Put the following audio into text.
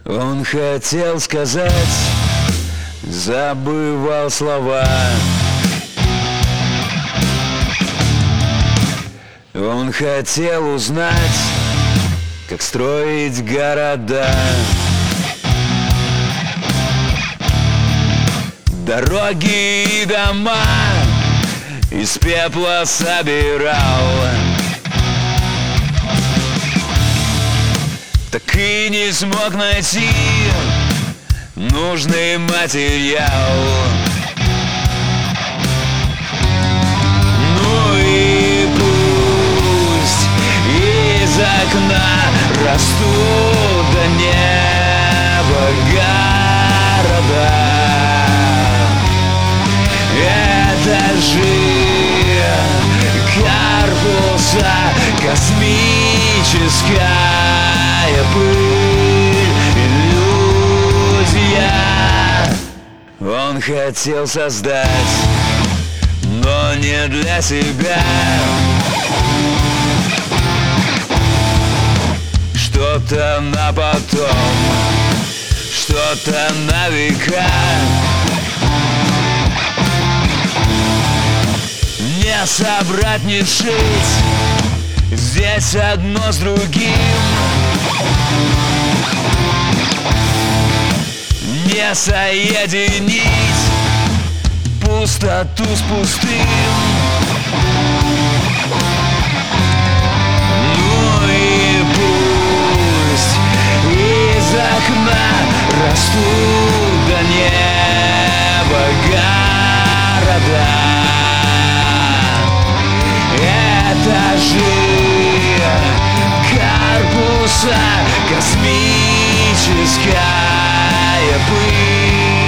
Он хотел сказать, забывал слова. Он хотел узнать, как строить города. Дороги и дома из пепла собирал, так и не смог найти нужный материал. Ну и пусть из окна растут до неба города, этажи корпуса, космическая пыль, иллюзия. Он хотел создать, но не для себя, что-то на потом, что-то на века. Не собрать, не сшить, здесь одно с другим. Не соединить пустоту с пустым. Ну и пусть из окна растут до неба города, этажи корпуса, космическая пыль,